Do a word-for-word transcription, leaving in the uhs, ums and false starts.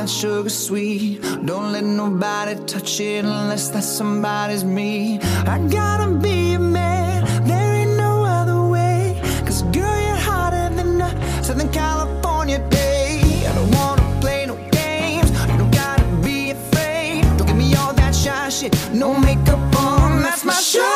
that sugar sweet. Don't let nobody touch it unless that somebody's me. I gotta be a man, there ain't no other way. Cause girl, you're hotter than a Southern California day. I don't wanna play no games, you don't gotta be afraid. Don't give me all that shy shit, no makeup on, that's my show.